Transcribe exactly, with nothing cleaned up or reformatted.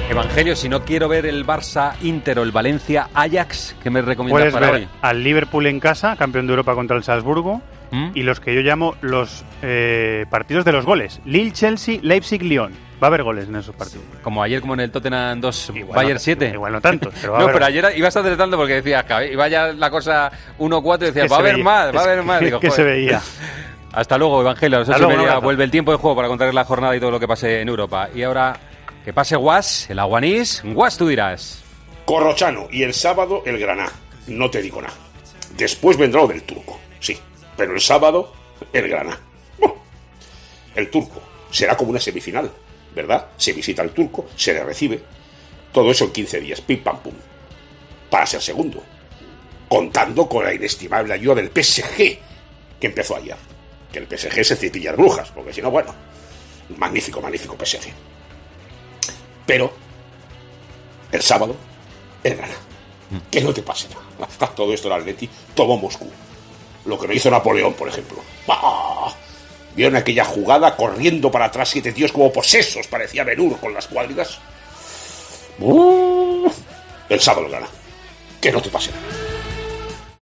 Evangelio, si no quiero ver el Barça Inter o el Valencia Ajax, ¿qué me recomiendas Puedes para ver hoy? al Liverpool en casa, campeón de Europa contra el Salzburgo, ¿Mm? y los que yo llamo los eh, partidos de los goles. Lille, Chelsea, Leipzig, Lyon. Va a haber goles en esos partidos. Como ayer, como en el Tottenham dos, Igual Bayern no, siete. Igual no tanto, pero va No, a haber. pero ayer ibas acertando porque decías que iba ya la cosa uno cuatro y decías, Que va a se haber veía. más, va a Es haber más. que- Digo, que joder. se veía. Hasta luego, Evangelio. A las Hasta ocho y luego, un media abrazo. vuelve el tiempo de juego para contarles la jornada y todo lo que pase en Europa. Y ahora, que pase Guas, el Aguanís. Guas, tú dirás. Corrochano y el sábado el Granada. No te digo nada. Después vendrá lo del Turco, sí. Pero el sábado el Granada. Bueno, el Turco será como una semifinal, ¿verdad? Se visita al Turco, se le recibe. Todo eso en quince días, pim pam pum. Para ser segundo. Contando con la inestimable ayuda del P S G, que empezó ayer. Que el P S G se cepilla las brujas, porque si no, bueno. Magnífico, magnífico P S G. Pero el sábado el Granada. Que no te pase nada. Todo esto el Atleti tomó Moscú. Lo que no hizo Napoleón, por ejemplo. ¡Ah! ¿Vieron aquella jugada corriendo para atrás siete tíos como posesos? Parecía Ben-Hur con las cuadrigas. ¡Uh! El sábado el Granada. Que no te pase nada.